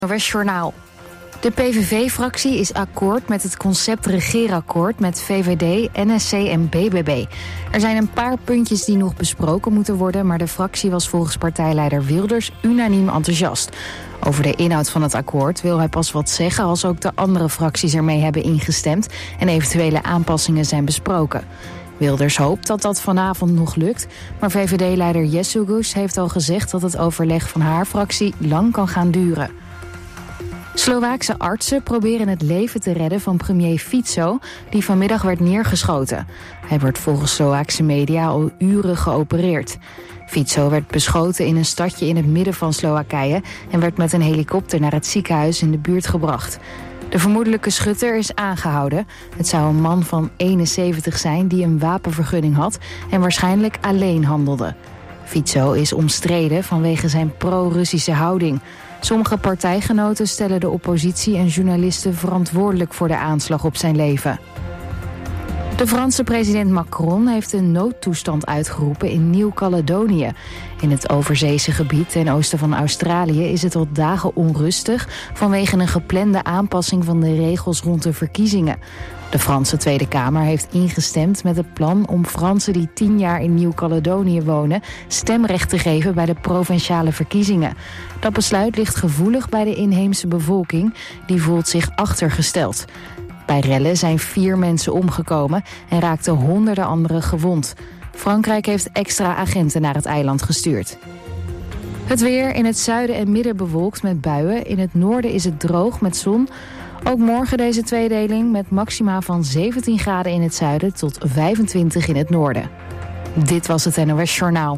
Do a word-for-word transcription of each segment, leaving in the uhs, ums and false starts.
N O S Journaal. De P V V-fractie is akkoord met het concept regeerakkoord met V V D, N S C en B B B. Er zijn een paar puntjes die nog besproken moeten worden, maar de fractie was volgens partijleider Wilders unaniem enthousiast. Over de inhoud van het akkoord wil hij pas wat zeggen als ook de andere fracties ermee hebben ingestemd en eventuele aanpassingen zijn besproken. Wilders hoopt dat dat vanavond nog lukt, maar V V D-leider Jessugus heeft al gezegd dat het overleg van haar fractie lang kan gaan duren. Slowaakse artsen proberen het leven te redden van premier Fico, die vanmiddag werd neergeschoten. Hij wordt volgens Slovaakse media al uren geopereerd. Fico werd beschoten in een stadje in het midden van Slowakije en werd met een helikopter naar het ziekenhuis in de buurt gebracht. De vermoedelijke schutter is aangehouden. Het zou een man van eenenzeventig zijn die een wapenvergunning had en waarschijnlijk alleen handelde. Fico is omstreden vanwege zijn pro-Russische houding. Sommige partijgenoten stellen de oppositie en journalisten verantwoordelijk voor de aanslag op zijn leven. De Franse president Macron heeft een noodtoestand uitgeroepen in Nieuw-Caledonië. In het overzeese gebied ten oosten van Australië is het al dagen onrustig vanwege een geplande aanpassing van de regels rond de verkiezingen. De Franse Tweede Kamer heeft ingestemd met het plan om Fransen die tien jaar in Nieuw-Caledonië wonen stemrecht te geven bij de provinciale verkiezingen. Dat besluit ligt gevoelig bij de inheemse bevolking, die voelt zich achtergesteld. Bij rellen zijn vier mensen omgekomen en raakten honderden anderen gewond. Frankrijk heeft extra agenten naar het eiland gestuurd. Het weer in het zuiden en midden bewolkt met buien. In het noorden is het droog met zon. Ook morgen deze tweedeling met maxima van zeventien graden in het zuiden tot vijfentwintig in het noorden. Dit was het N O S Journaal.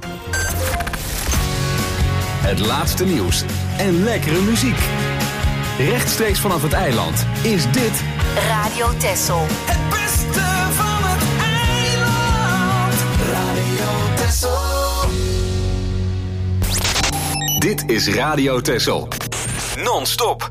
Het laatste nieuws en lekkere muziek. Rechtstreeks vanaf het eiland is dit Radio Texel. Het beste van het eiland. Radio Texel. Dit is Radio Texel. Non-stop.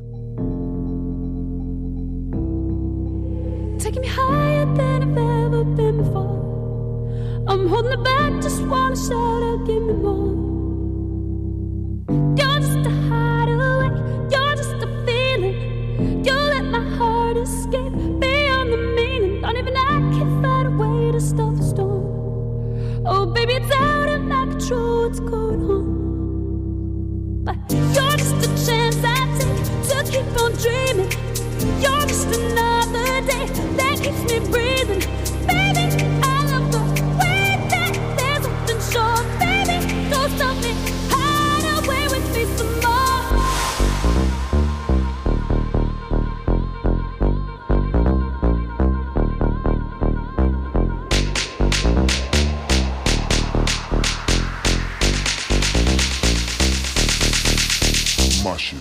Taking me higher than I've ever been before. I'm holding it back, just wanna shout out, give me more. You're just a hideaway, you're just a feeling. You let my heart escape beyond the meaning. Don't even I can find a way to stop the storm. Oh baby, it's out of my control, what's going on? But you're just a chance I take to keep on dreaming. You're just another day that keeps me breathing. Baby, I love the way that there's nothing short. Baby, don't stop me, hide away with me some more. My shit.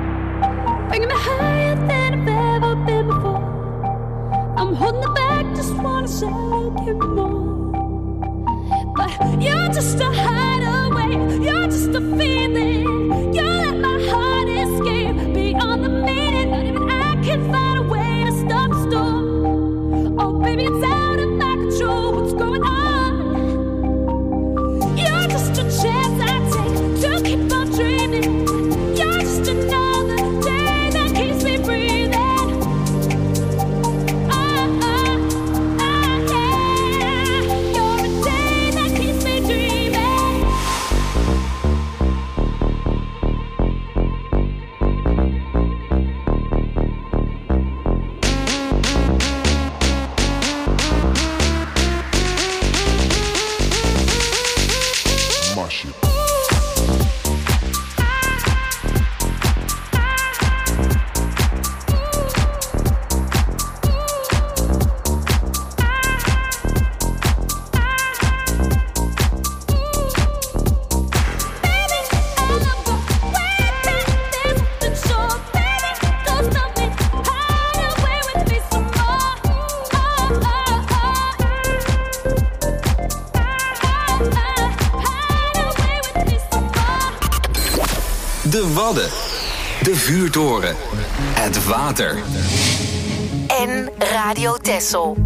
Bringing me higher than I've ever been before. I'm holding it back, just just wanna shake it more. But you're just a hideaway, you're just a feeling. You let my heart escape beyond the meaning. Not even I can find a way to stop the storm. Oh baby, it's out of my control, what's going on? You're just a chance I take to keep on dreaming. You're just another day that keeps me breathing. De Wadden. De vuurtoren. Het water. En Radio Texel.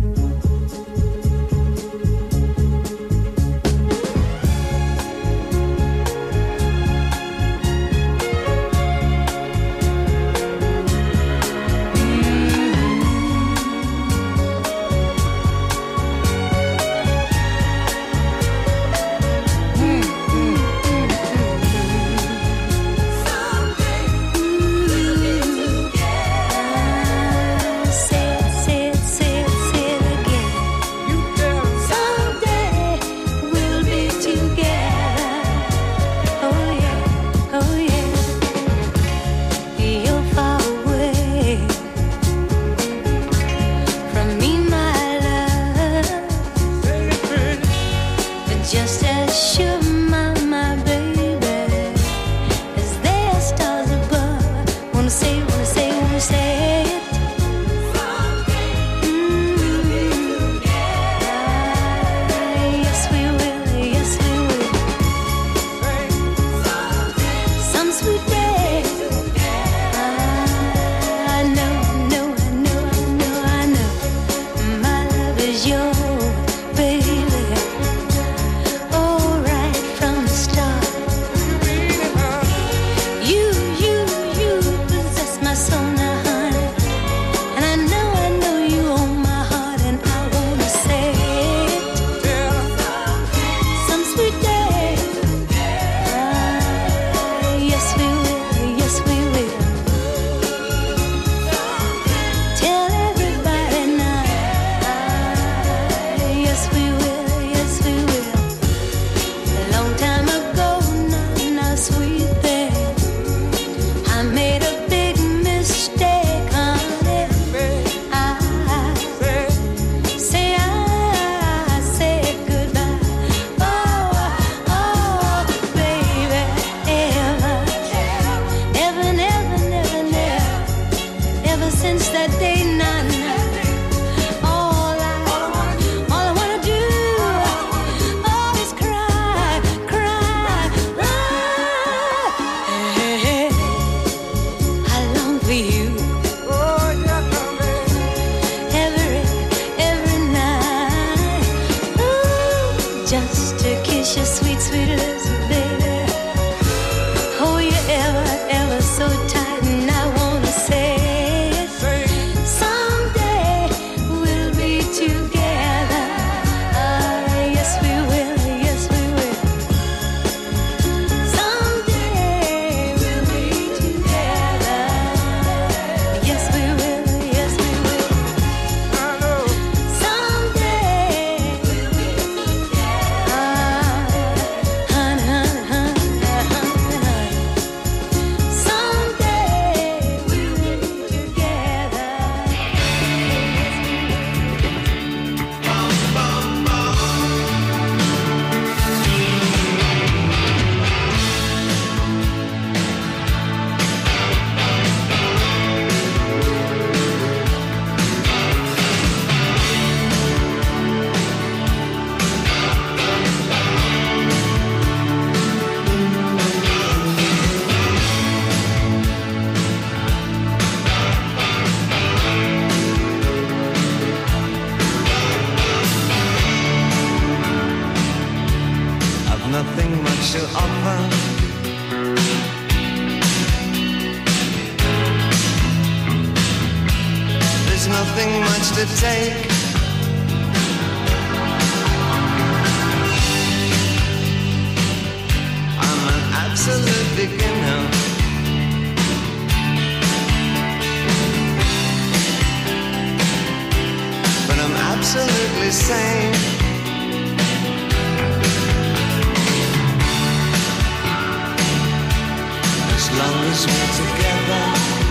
she'll offer. There's nothing much to take. I'm an absolute beginner. But I'm absolutely sane. As long as we're together.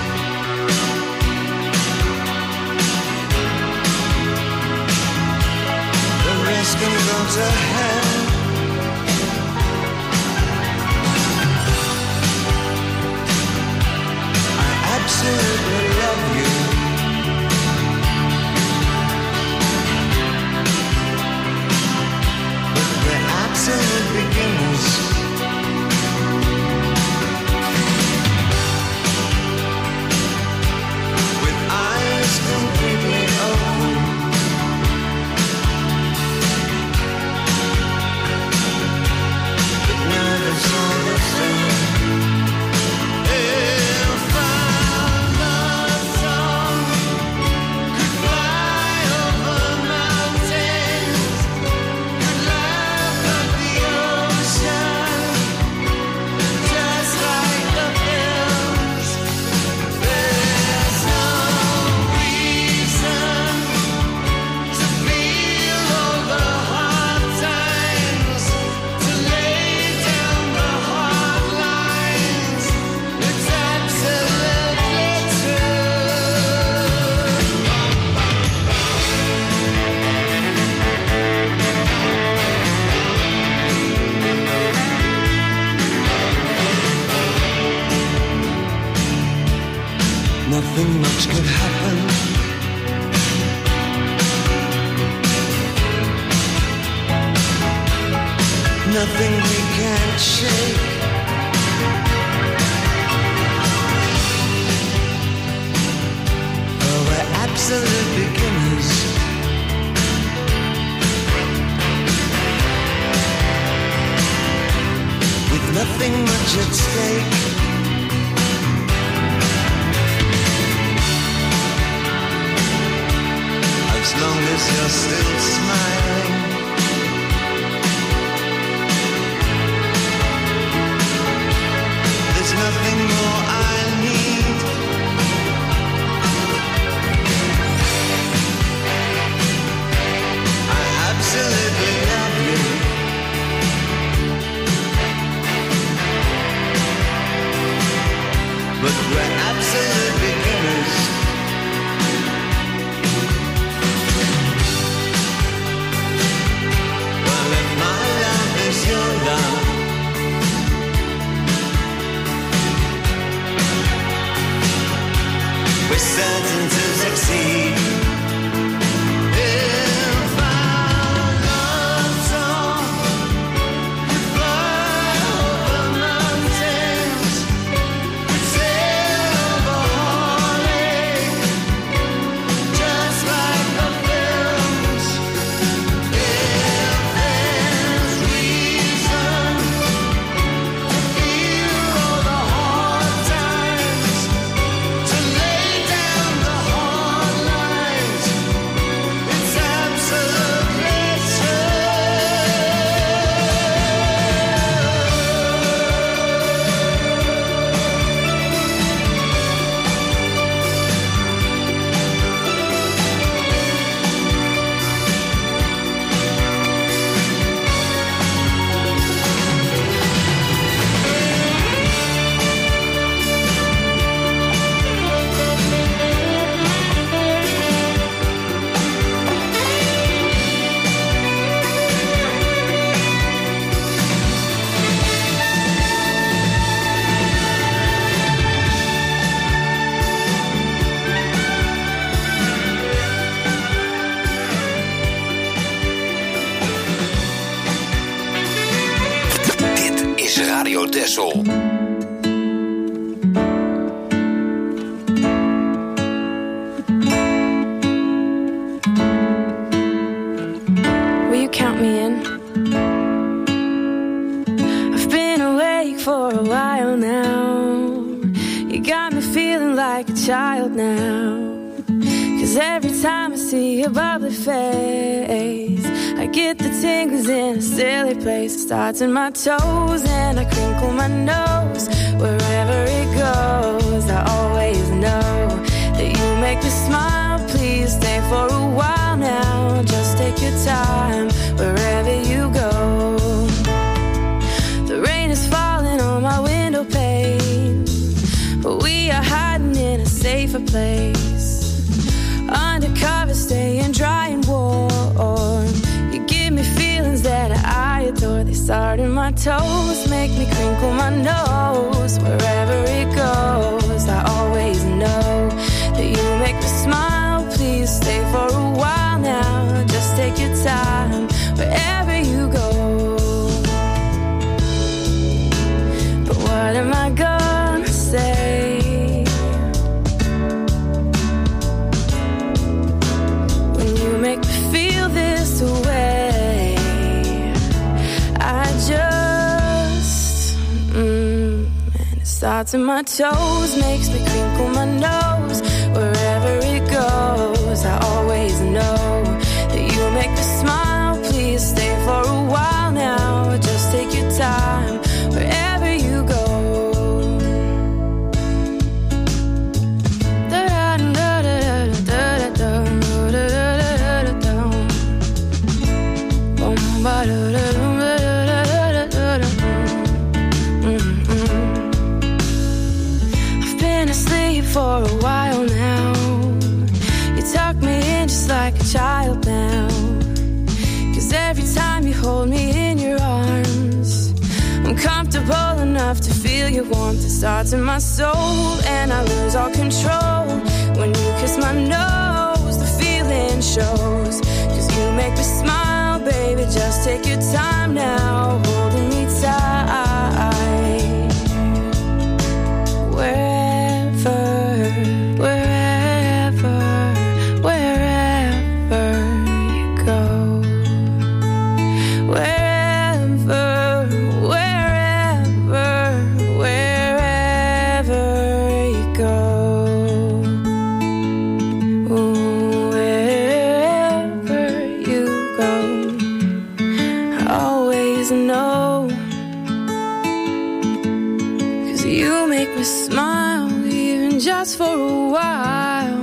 Can go to hell. I absolutely love you. But we're absolute beginners. With eyes completely open. Nothing much could happen. Nothing we can't shake. Oh, we're absolute beginners. With nothing much at stake. As long as you're still smiling. There's nothing more I need. I absolutely love you. But we're absolute beginners. We're certain to succeed. If our love song could fly over mountains, could sail over heartache, just like the films. If there's reason to feel all the hard times, to lay down the hard lines, it's absolutely true. Radio Texel. Will you count me in? I've child now. Cause every time I see your bubbly face, I get the tingles in a silly place. It starts in my toes and I crinkle my nose. Wherever it goes, I always know that you make me smile. Please stay for a while now. Just take your time wherever you go. The rain is falling on my window pane, but we are hiding in a safer place. Undercover, staying dry and warm. You give me feelings that I adore. They start in my toes, make me crinkle my nose. Wherever it goes, I always know that you make me smile. Please stay for a while now. Just take your time wherever you go. But what am I gonna say when you make me feel this way? I just, mm, and it starts in my toes, makes me crinkle my nose. Wherever it goes, I always know that you make me smile. Please stay for a while now. Just take your time wherever you go. I've been asleep for a while now. You tuck me in just like a child now. Cause every time you hold me in your arms, I'm comfortable enough to feel your warmth. It starts in my soul and I lose all control. When you kiss my nose, the feeling shows. Cause you make me smile, baby. Just take your time now, holding me tight. Wherever, wherever, wherever you go. Wherever, wherever, wherever you go. Ooh, wherever you go, I always know. Cause you make me smile, even just for a while.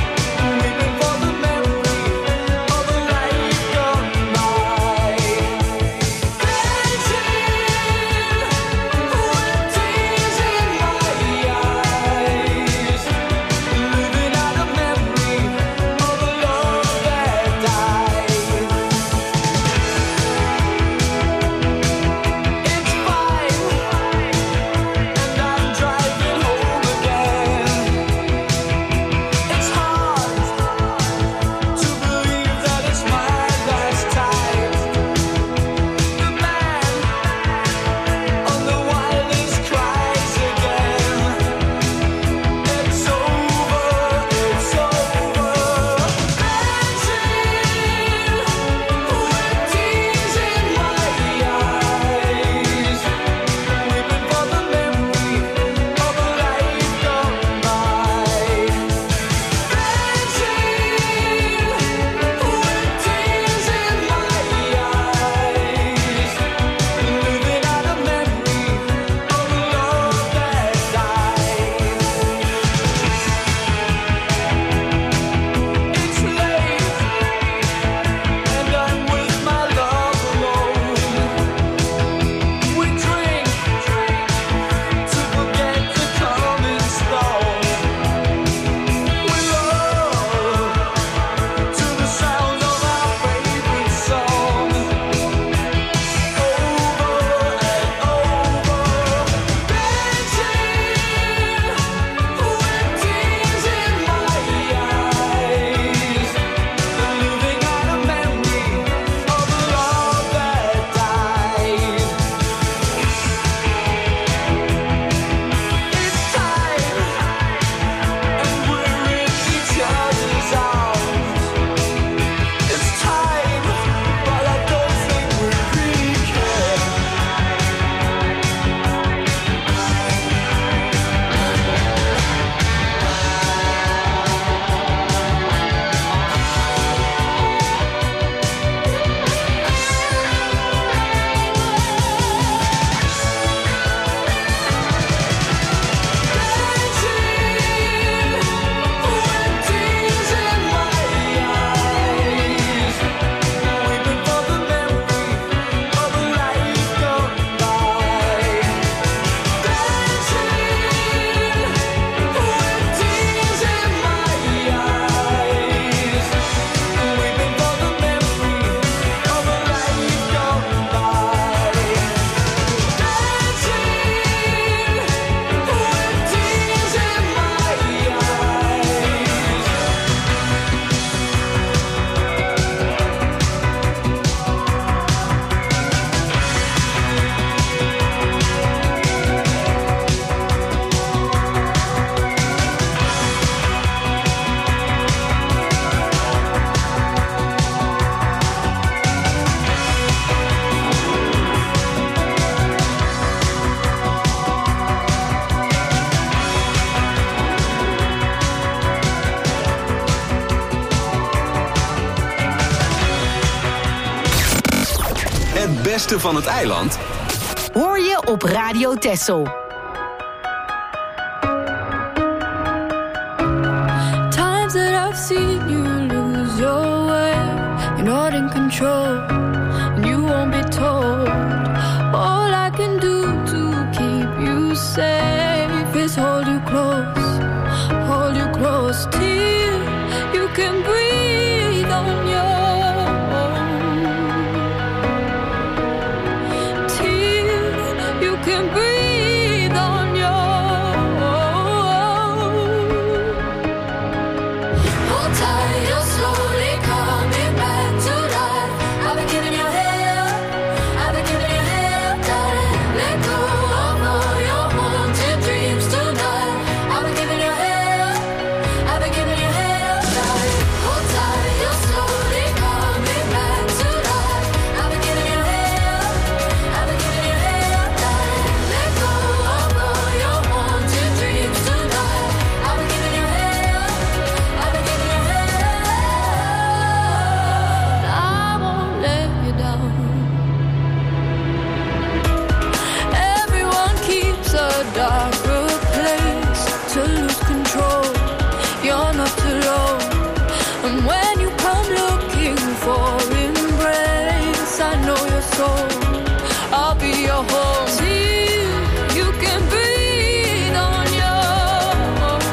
Weeping for the memory of a life gone by. beste van het eiland hoor je op Radio Texel. Times that I've seen you lose your way, you're not in control, and you won't be told. All I can do to keep you safe is hold you close, hold you close till you can breathe on your own, till you can breathe on your own. Hold tight, you're slowly coming back to life. I've been giving you hell, I've been giving you hell, darling. Let go of all your haunted dreams tonight. I've been giving you hell, I've been giving you hell, darling. Hold tight, you're slowly coming back to life. I've been giving you hell, I've been giving you hell, darling. Let go of all your haunted dreams tonight. I've been giving you hell, I've been giving you hell. I won't let you down. Everyone keeps a darker place to lose control. You're not alone. And when you come looking for embrace, I know your soul. I'll be your home till you can breathe on your own.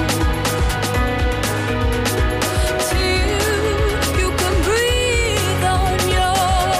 Till you can breathe on your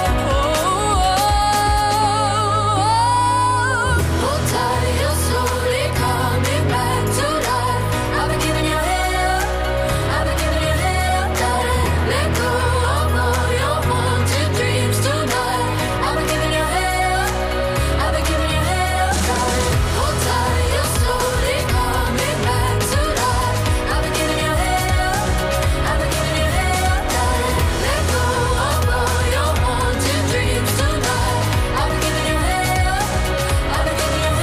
own. Hold tight, you're slowly coming back to life. I've been giving you hell, I've been giving you hell, darling. Let go of all your haunted dreams tonight. I've been giving you hell, I've been giving you hell, darling. Hold tight, you're slowly coming back to life. I've been giving you hell, I've been giving you hell, darling. Let go of all your haunted dreams tonight. I've been giving you hell, I've been giving you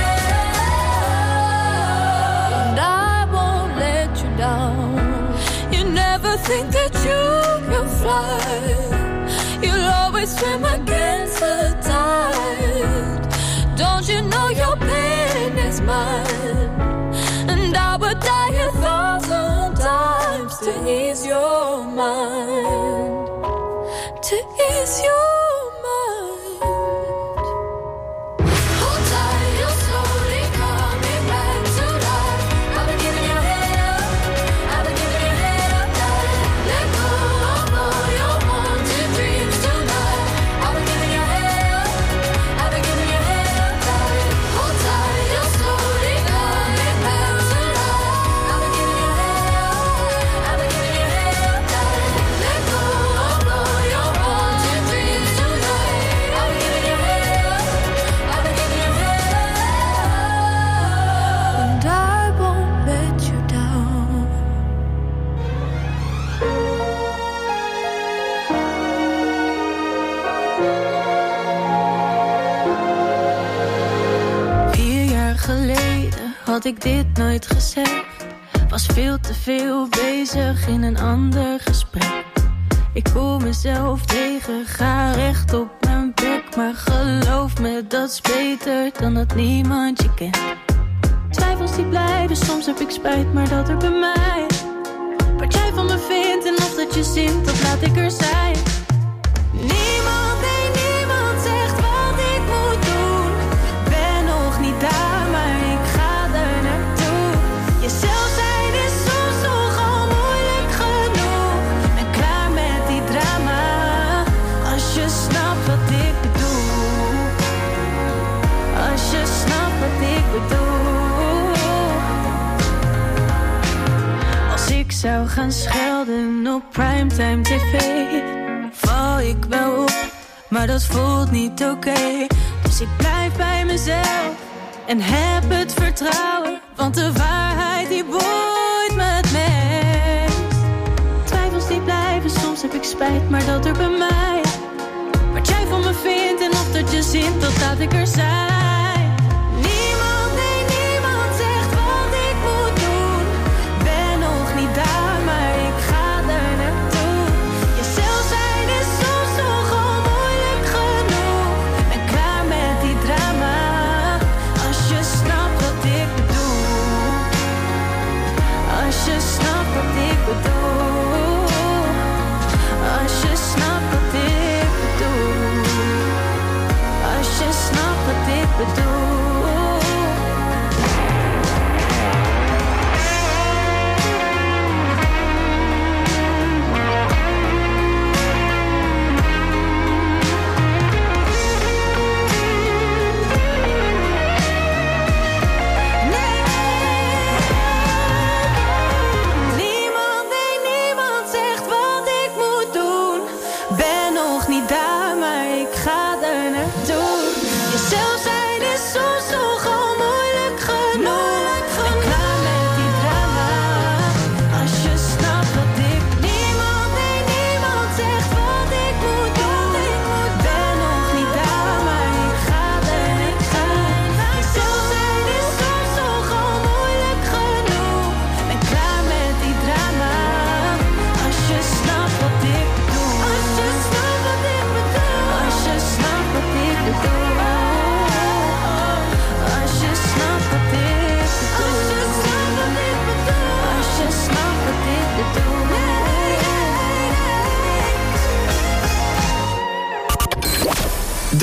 hell, and I won't let you down. You never think that you can fly. You'll always swim against the tide. Don't you know your pain is mine? And I would die a thousand times to ease your mind, to ease your mind. Hold tight, you're slowly coming back to life. I've been giving you hell, I've been giving you hell, darling. Let go of all your haunted dreams tonight. I've been giving you hell, I've been giving you hell, darling. Hold tight, you're slowly coming back to life. I've been giving you hell, I've been giving you hell, darling. Let go of all your haunted dreams tonight. I've been giving you hell, I've been giving you hell, and I won't let you down. Vier jaar geleden had ik dit nooit gezegd. Was veel te veel bezig in een ander gesprek. Ik kom mezelf tegen, ga recht op mijn bek. Maar geloof me, dat is beter dan dat niemand je kent. Twijfels die blijven, soms heb ik spijt, maar dat er bij mij. Wat jij van me vindt en of dat je zint, dat laat ik er zijn. Niemand, nee, niemand zegt wat ik moet doen. Ben nog niet daar, maar ik ga er naartoe. Jezelf zijn is soms nogal moeilijk genoeg. Ben klaar met die drama, als je snapt wat ik bedoel. Als je snapt wat ik bedoel. Als ik zou gaan schelden op primetime tv, val ik wel op, maar dat voelt niet oké. Okay. Dus ik blijf bij mezelf en heb het vertrouwen, want de waarheid die boeit me het meest. Twijfels die blijven, soms heb ik spijt, maar dat er bij mij. Wat jij van me vindt en of dat je zint, dat laat ik er zijn. Niemand, nee, niemand zegt wat ik moet doen. Ben nog niet daar, maar ik ga er naartoe. Jezelf zijn is soms nogal moeilijk genoeg.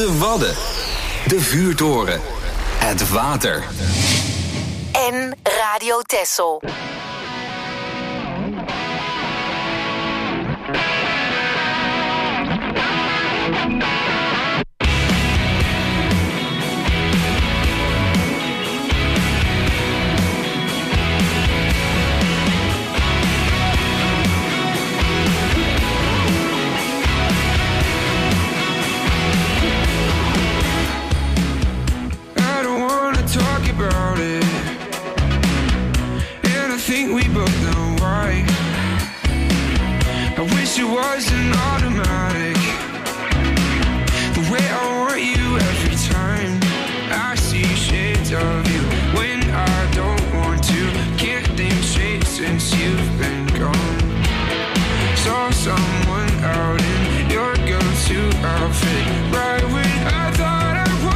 De Wadden. De vuurtoren. Het water. En Radio Texel. About it, and I think we both know why. I wish it wasn't automatic, the way I want you every time I see shades of you when I don't want to. Can't think straight since you've been gone. Saw someone out in your go-to outfit right when I thought I was.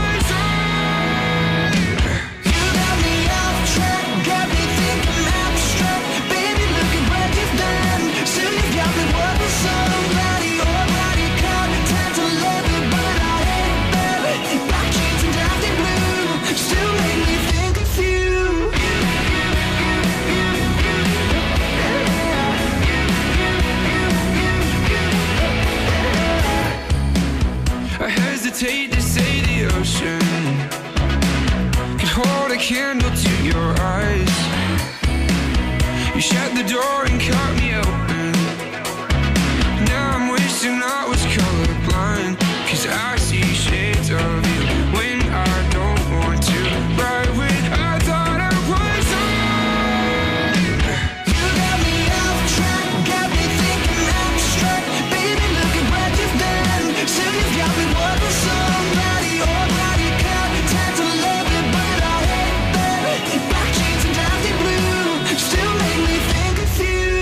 Got me thinking abstract. Baby, look at what you've done. So you got me wanting somebody, already caught. Time to love it, but I hate that. Black jeans and dusty blue still make me think of you. I hesitate to say the ocean could hold a candle to your eyes. You shut the door and cut me open. Now I'm wishing I was colorblind, 'cause I see shades of you when I don't want to. Right when I thought I was on. You got me off track, got me thinking abstract. Baby, look at what you've done. So you got me wanting somebody, already caught. Time to love it, but I hate that. Black jeans and dusty blue still make me think of you.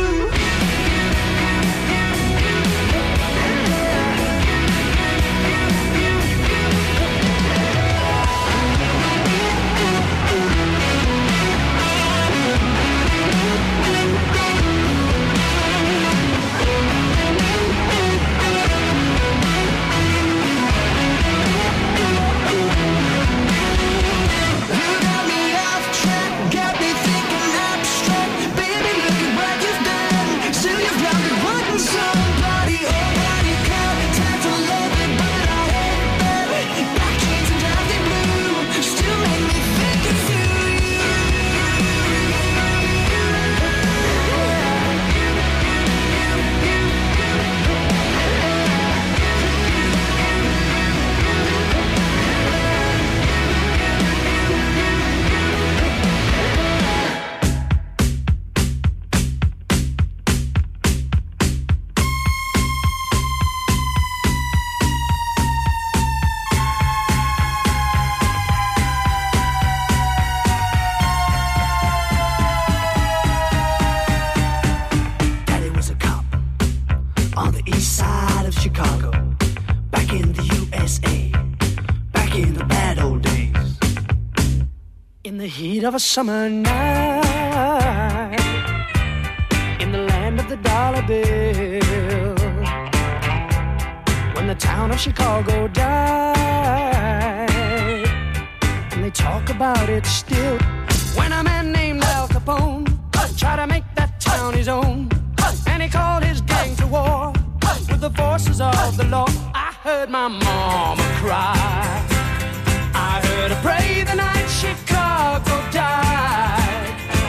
Of a summer night in the land of the dollar bill, when the town of Chicago died, and they talk about it still. When a man named Al Capone tried to make that town his own, and he called his gang to war with the forces of the law. I heard my mama cry, I heard her pray the night Chicago died.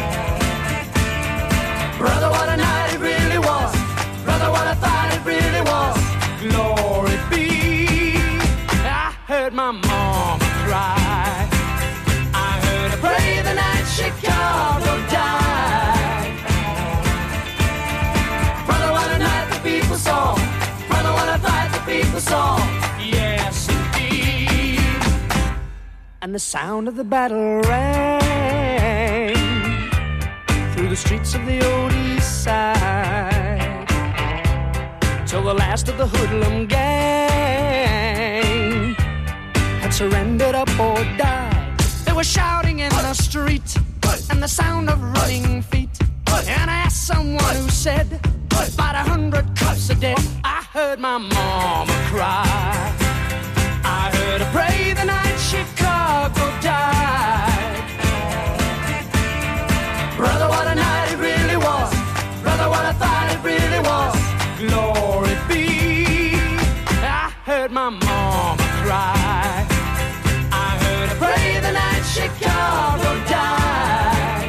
Brother, what a night it really was. Brother, what I thought it really was. Glory be. I heard my mama cry, I heard her pray the night Chicago died. Brother, what a night the people saw. Brother, what I thought the people saw. Yes, indeed. And the sound of the battle rang through the streets of the old east side, till the last of the hoodlum gang had surrendered up or died. They were shouting in the street and the sound of running feet. And I asked someone who said, about a hundred cups a day. I heard my mama cry, I heard heard my mama cry. I heard her pray the night Chicago died.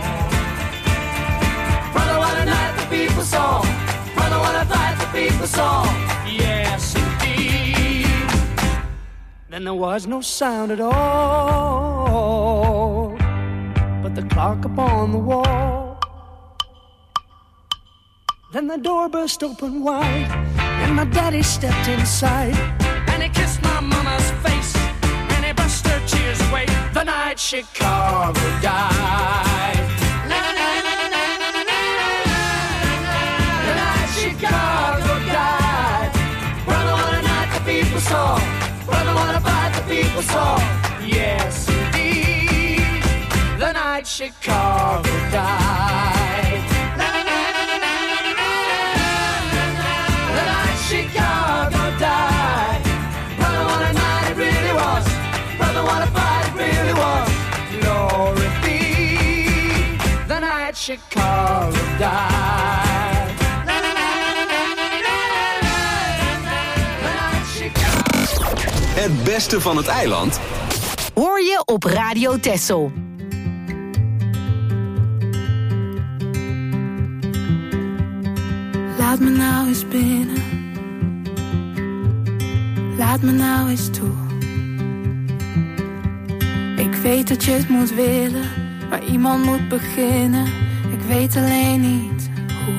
Brother, what a night the people saw. Brother, what a fight the people saw. Yes, indeed. Then there was no sound at all but the clock upon the wall. Then the door burst open wide and my daddy stepped inside and he kissed my mama's face and he brushed her tears away. The night Chicago died. The night Chicago died. Brother, what a night the people saw. Brother, what a fight the people saw. Yes, indeed. The night Chicago died. The night Chicago died. Brother, what a night it really was. Brother, what a fight it really was. Glory be. The night Chicago died. The night Chicago. Het beste van het eiland Hoor je op Radio Texel. Laat me nou eens binnen. Laat me nou eens toe. Ik weet dat je het moet willen, maar iemand moet beginnen. Ik weet alleen niet hoe.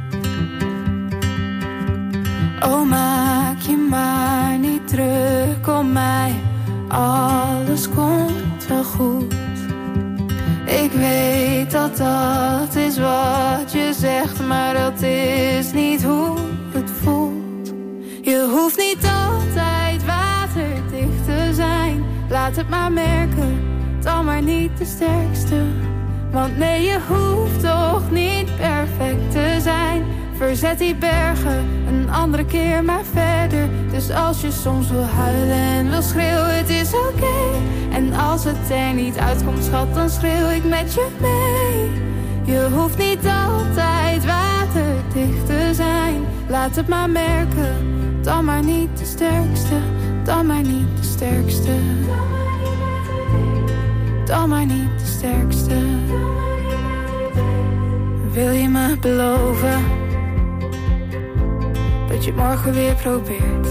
Oh, maak je maar niet druk om mij. Alles komt wel goed. Ik weet dat dat is wat je zegt, maar dat is niet hoe het voelt. Je hoeft niet altijd waterdicht te zijn. Laat het maar merken, dan maar niet de sterkste. Want nee, je hoeft toch niet perfect te zijn. Verzet die bergen, een andere keer maar verder. Dus als je soms wil huilen en wil schreeuwen, het is oké. Okay. En als het er niet uitkomt, schat, dan schreeuw ik met je mee. Je hoeft niet altijd waterdicht te zijn. Laat het maar merken, dan maar niet de sterkste. Dan maar niet de sterkste. Dan maar niet de sterkste. Wil je me beloven dat je het morgen weer probeert?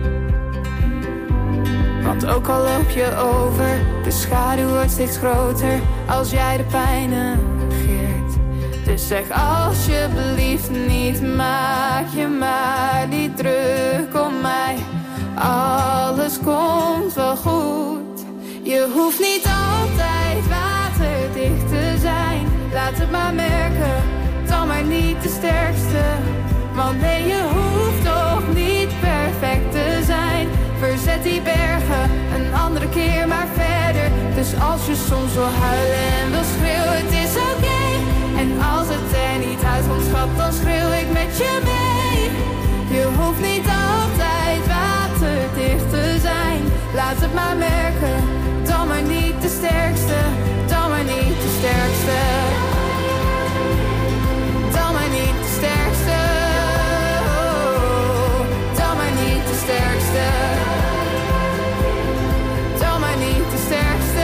Want ook al loop je over, de schaduw wordt steeds groter als jij de pijn negeert. Dus zeg alsjeblieft niet, maak je maar niet druk om mij. Alles komt wel goed. Je hoeft niet altijd waterdicht te zijn. Laat het maar merken, dan maar niet de sterkste. Want nee, je hoeft toch niet perfect te zijn. Verzet die bergen, een andere keer maar verder. Dus als je soms wil huilen en wil schreeuwen, het is oké. Okay. En als het er niet uitkomt, schat, dan schreeuw ik met je mee. Je hoeft niet altijd waterdicht te zijn. Laat het maar merken, dan maar niet de sterkste. Dan maar niet de sterkste. Dan maar niet de sterkste. Dan maar niet de sterkste. Dan maar niet de sterkste.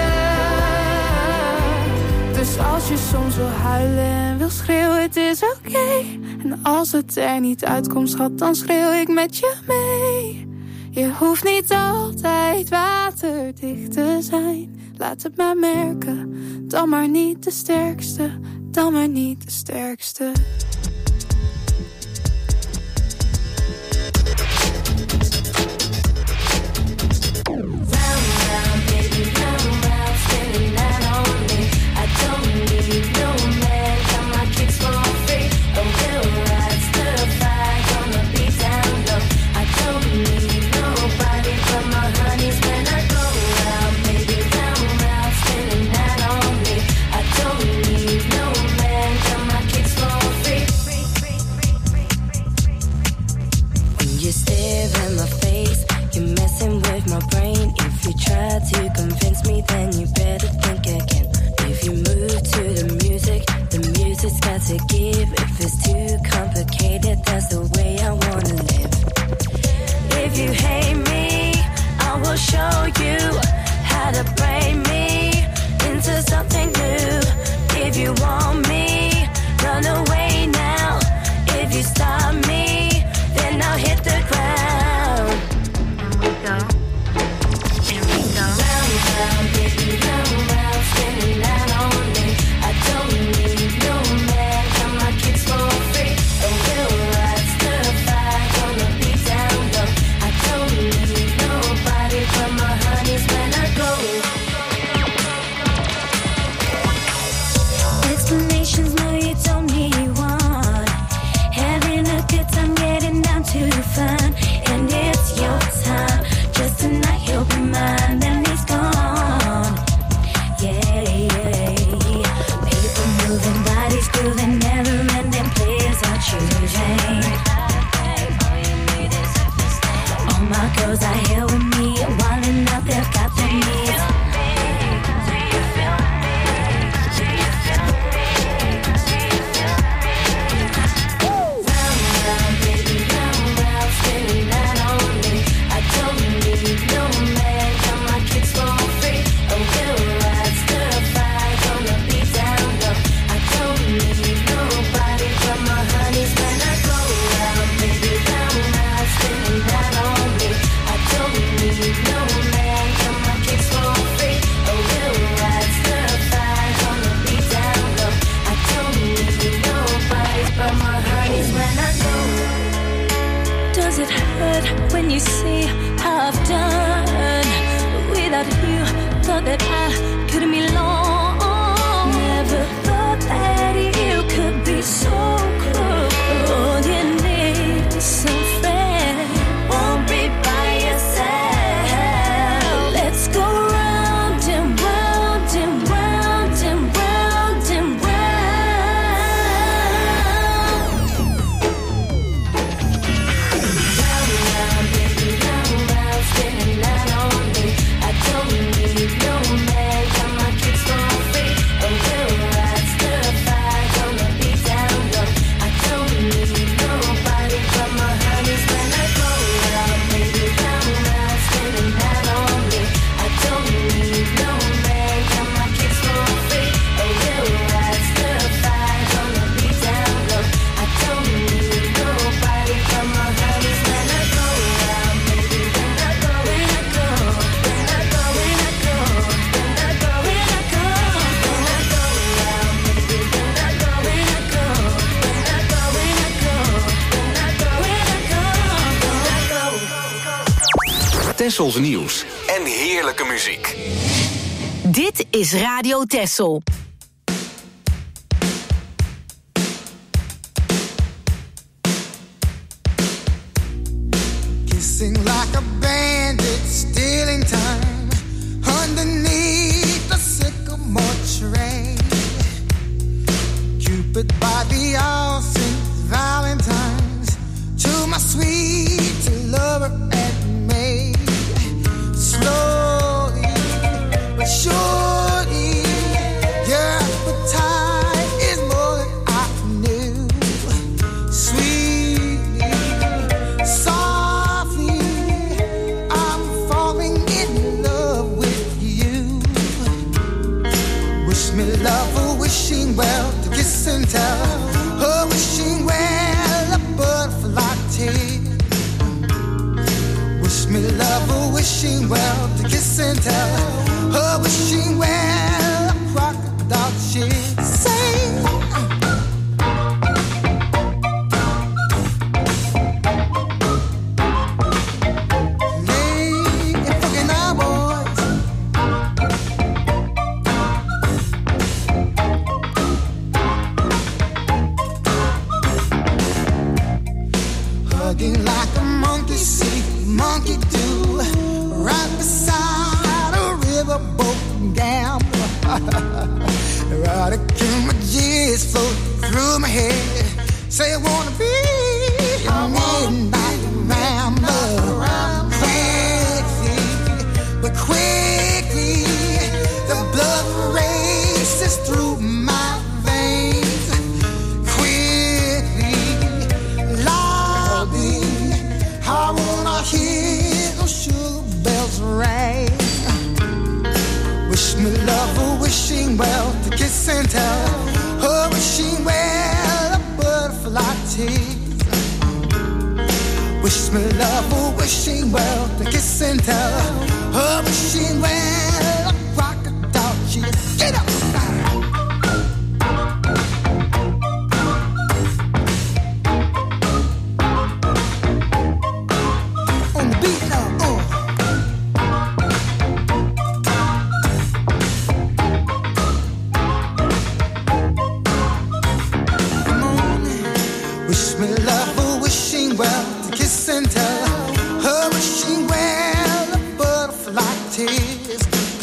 Dus als je soms wil huilen en wil schreeuwen, het is oké. Okay. En als het er niet uitkomt, schat, dan schreeuw ik met je mee. Je hoeft niet altijd waterdicht te zijn. Laat het maar merken, dan maar niet de sterkste. Dan maar niet de sterkste. To convince me, then you better think again. If you move to the music, the music's got to give. If it's too complicated, that's the way I wanna live. If you hate me, you see how I've done without you? Thought that I couldn't be long. Never thought that you could be so cruel. All you need is some friend. Won't be by yourself. Let's go round and round and round and round and round. Round, round, baby, round, round, spinning that on me. I don't need no man, got my kicks for free. Oh, we'll ride stir fire, gonna be down low. I don't need nobody but my honeys when I go out, baby, round, round, spinning that on me. I don't need no man, got my kicks for free. Oh, we'll ride stir fire, gonna be down low. I don't need nobody but my honeys when I go out, baby, when I go, when I go, when I go, when I go, when I go, when I go, when I go out, baby, when I go, when I go, when I go, when I go, when I go, when I go, when I go. Tessels nieuws en heerlijke muziek. Dit is Radio Tessel. Kissing like a bandit, stealing time underneath the sycamore tree. Cupid by the all Saint Valentine's to my sweet lover and maid. Slowly but surely, your appetite is more than I knew. Sweetly, softly, I'm falling in love with you. Wish me love, oh, wishing well to kiss and tell. Oh, wishing well, a butterfly tail. Wish me love, oh, wishing well to kiss and tell. Oh, wishing well, a crocodile she'd say. Hugging like a monkey see, monkey do, right beside a riverboat gambler. Erotic images float through my head. Say I wanna be your midnight rambler. Quickly, but quickly, the blood races through my veins. Quickly, lobby, I wanna hear those sugar bells ring. Wish me love, oh, wishing well to kiss and tell. Oh, wishing well, a butterfly tease. Wish me love, oh, wishing well to kiss and tell. Oh, wishing well, a crocodile cheese. Get up! On the beat now, oh. Wish me love, oh, wishing well to kiss and tell. Oh, wishing well, a butterfly tears.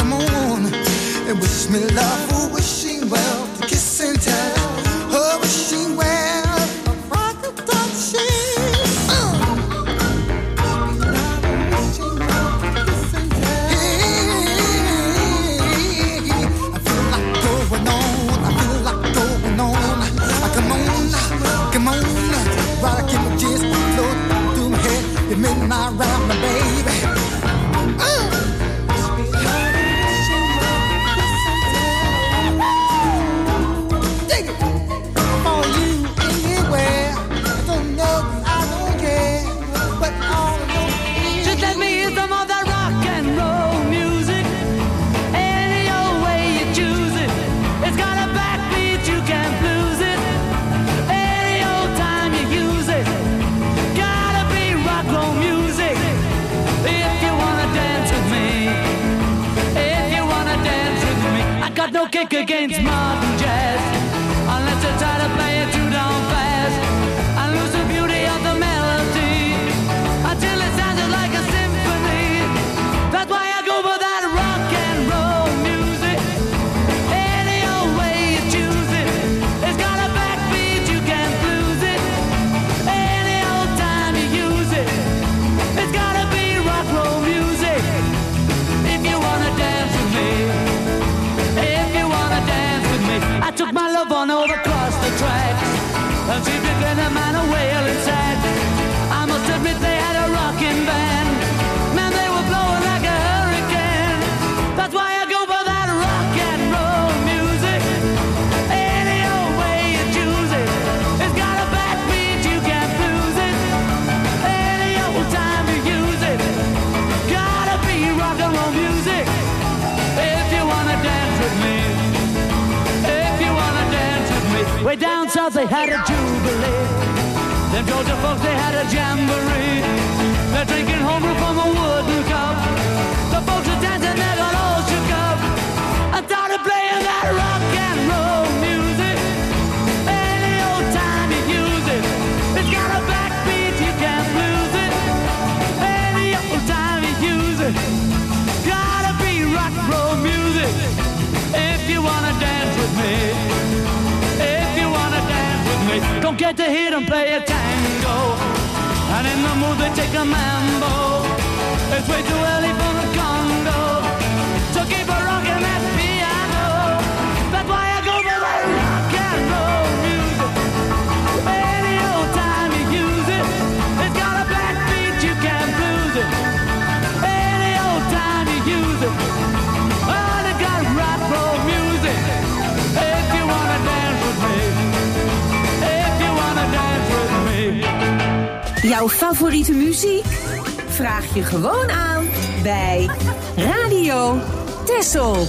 Way down south they had a jubilee. Them Georgia folks, they had a jamboree. They're drinking homebrew from a wooden cup. The folks are dancing, they got all shook up. I started playing that rock and roll music. Any old time you use it. It's got a backbeat, you can't lose it. Any old time you use it. Gotta be rock and roll music. If you wanna dance with me. If you wanna dance with me. Don't get to hear them play a tango. And in the mood they take a mambo. It's way too early for the Congo. So keep a rockin' that piano. That's why I go for that rock and roll music. Any old time you use it. It's got a backbeat, you can't lose it. Any old time you use it. Oh, they got rock and roll music. If you wanna dance with me. If you wanna dance with me. Jouw favoriete muziek? Vraag je gewoon aan bij Radio Texel.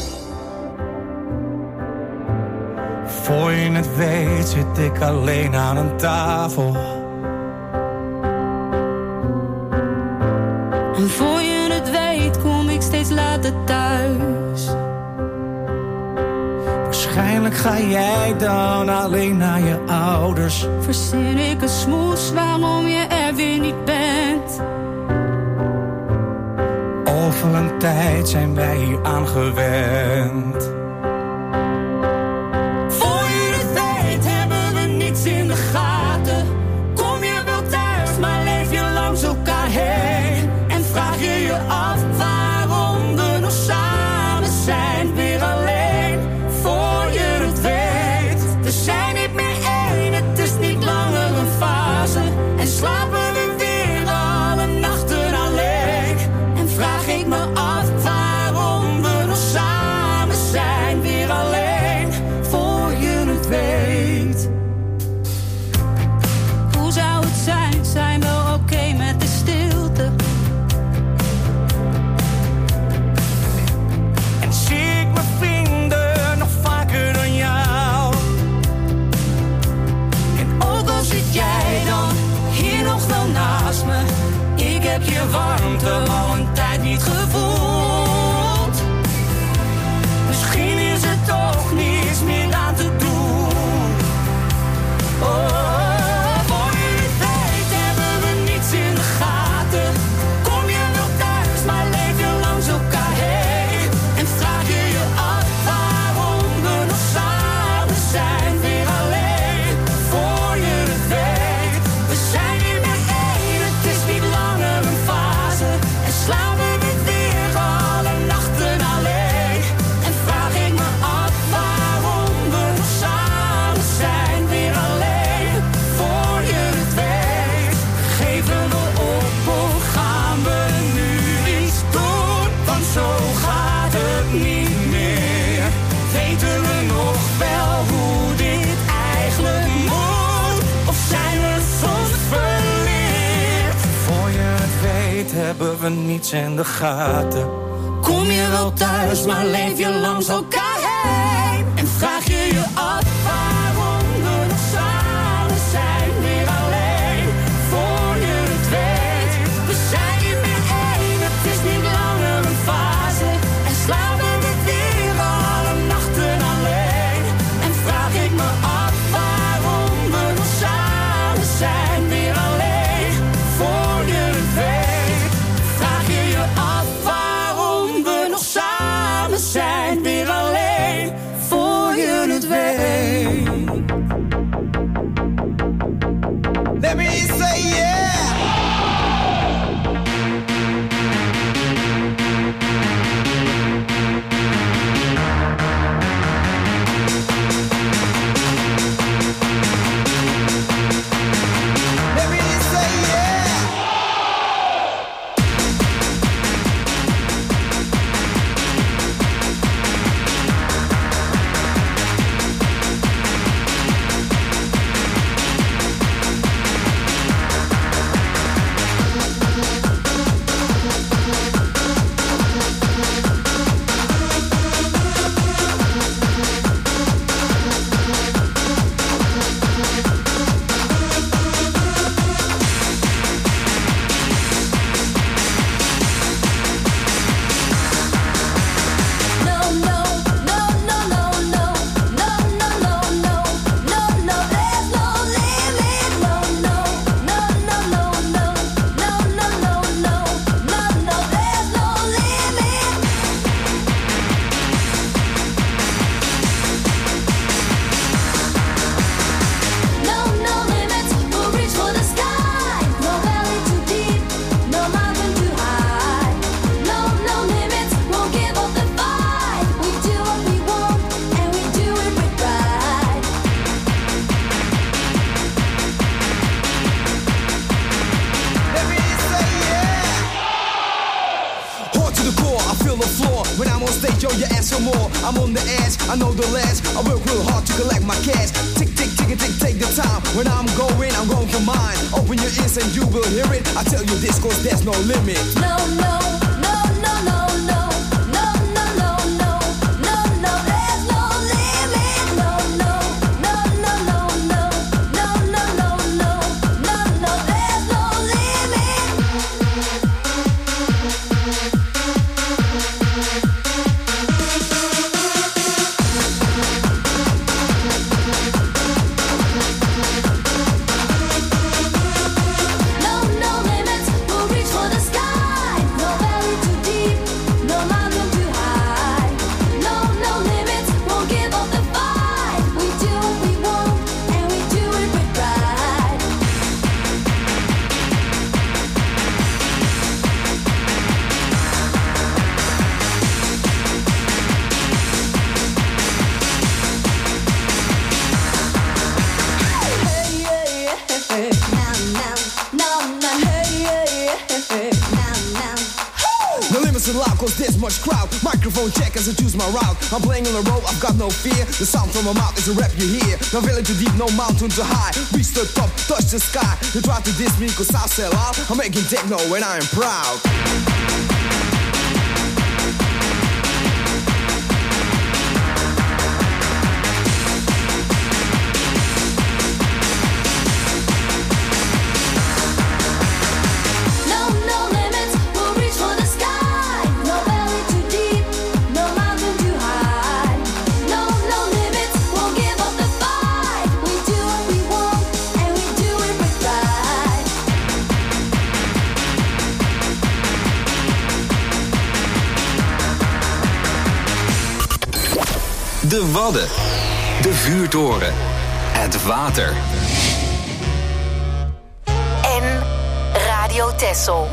Voor je het weet zit ik alleen aan een tafel. En voor je het weet kom ik steeds later thuis. Waarschijnlijk ga jij dan alleen naar je ouders. Verzin ik een smoes waarom je er weer niet bent. Over een tijd zijn wij hier aan gewend. Voor je het weet hebben we niets in de gaten. Kom je wel thuis, maar leef je langs elkaar heen. En vraag je je af waarom we nog samen zijn, weer alleen. Voor je het weet, we zijn niet meer één, het is niet langer een fase. En slapen we weer alle nachten alleen. En vraag ik me af waarom we nog samen zijn, weer alleen. Voor je het weet. Hoe zou het zijn, zijn we oké okay met de stilte? En zie ik mijn vrienden nog vaker dan jou. En ook al zit jij dan hier nog wel naast me, ik heb je warmte al een tijd niet gevoeld. Misschien is het toch niets meer aan te doen. Oh, voor je het weet hebben we niets in de gaten. Kom je wel thuis, maar leef je langs elkaar heen. En vraag je je af waarom we nog samen zijn, weer alleen. Voor je het weet, we zijn niet meer één, het is niet langer een fase. En slapen we weer alle nachten alleen. En vraag ik me af waarom we nog samen zijn, weer alleen. Voor je het weet, geven we op of gaan we nu iets doen? Want zo gaat het niet meer. Weten we nog wel hoe dit eigenlijk moet? Of zijn we soms verleerd? Voor je het weet hebben we niets in de gaten. Kom je wel thuis, maar leef je langs elkaar heen. En vraag je je af waarom we nog samen zijn, weer alleen. Voor je het weet, we zijn niet meer één, het is niet langer een fase. En slapen we weer alle nachten alleen. En vraag ik me af waarom we nog samen zijn, weer alleen. Voor je het weet, vraag je je af waarom we nog samen zijn, weer alleen. Voor je het weet. I'm on the edge, I know the less. I work real hard to collect my cash. Tick, tick, tick, tick, take the time. When I'm going, I'm going for mine. Open your ears and you will hear it. I tell you this cause there's no limit. No, no, no, no, no, no. No, no, no, no. No, no, there's no limit. No, no, no, no, no, no. No, no, no, no. No, no, there's no limit. No, no limits. We'll reach for the sky. No valley too deep. No mountain too high. No, no limits. Won't give up the fight. We do what we want and we do it with pride. Hey, yeah, yeah. Now, now, now, now. Hey, yeah, yeah. Now, now. No limits allowed cause there's much crowd. Microphone check as I choose my route. I'm playing on the road, I've got no fear. The sound from my mouth is a rap you hear. No valley too deep, no mountain too high. Reach the top, touch the sky. You try to diss me cause I sell out. I'm making techno when I am proud. No, no limits. We'll reach for the sky. No valley too deep. No mountain too high. No, no limits. Won't give up the fight. We do what we want and we do it with pride. De Wadden. De vuurtoren. Het water. En Radio Texel.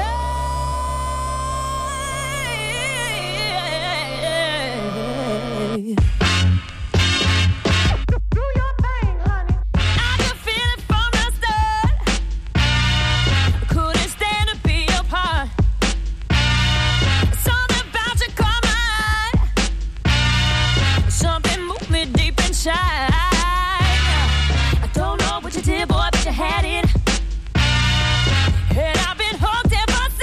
Couldn't stand to be apart. Something about you caught my eye. Something moved me deep inside. I don't know what you did, boy, but you had it. And I've been hooked ever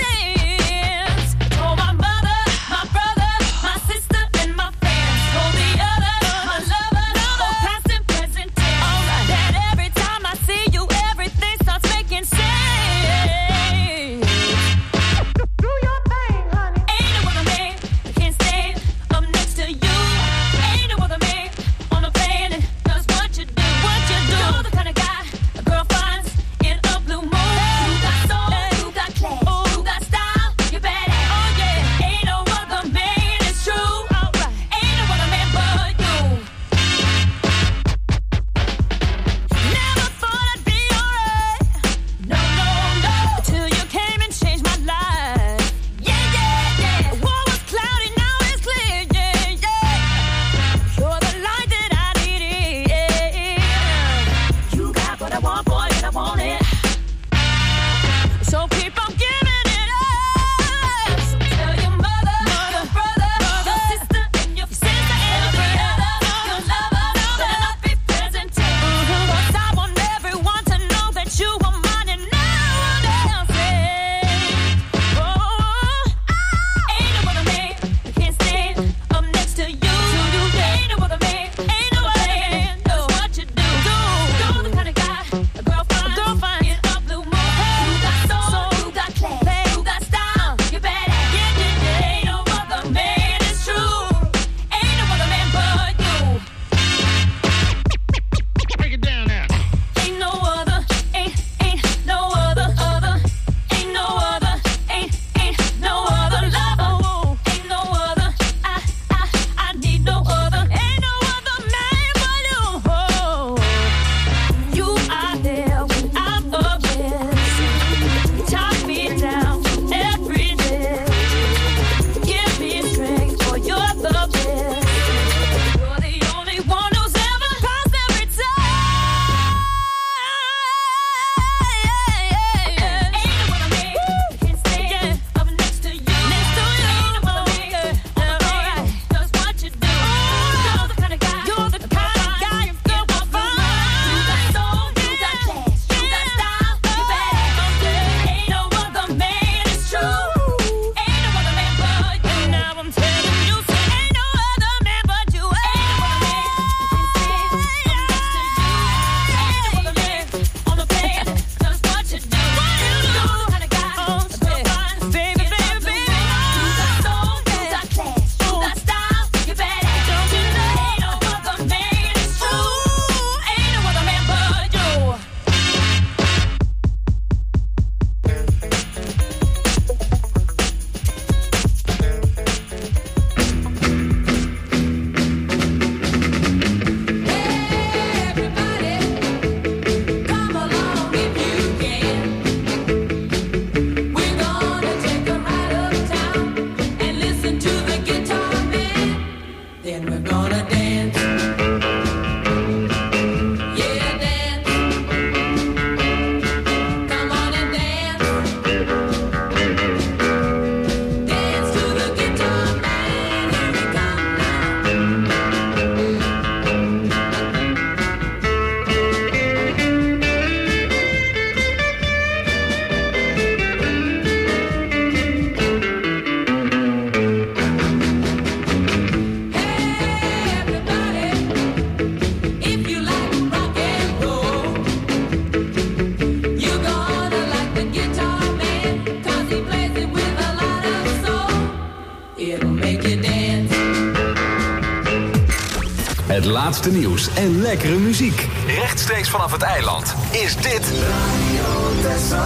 laatste nieuws en lekkere muziek. Rechtstreeks vanaf het eiland is dit Radio Texel.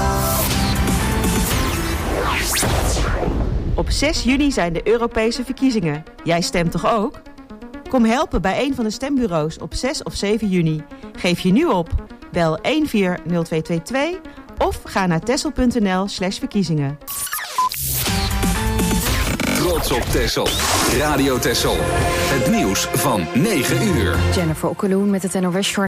Op zes juni zijn de Europese verkiezingen. Jij stemt toch ook? Kom helpen bij een van de stembureaus op zes of zeven juni. Geef je nu op. Bel een vier nul twee twee twee of ga naar texel.nl slash verkiezingen. Trots op Texel. Radio Texel. Het nieuws van negen uur. Jennifer Okkeloen met het N O S-journaal.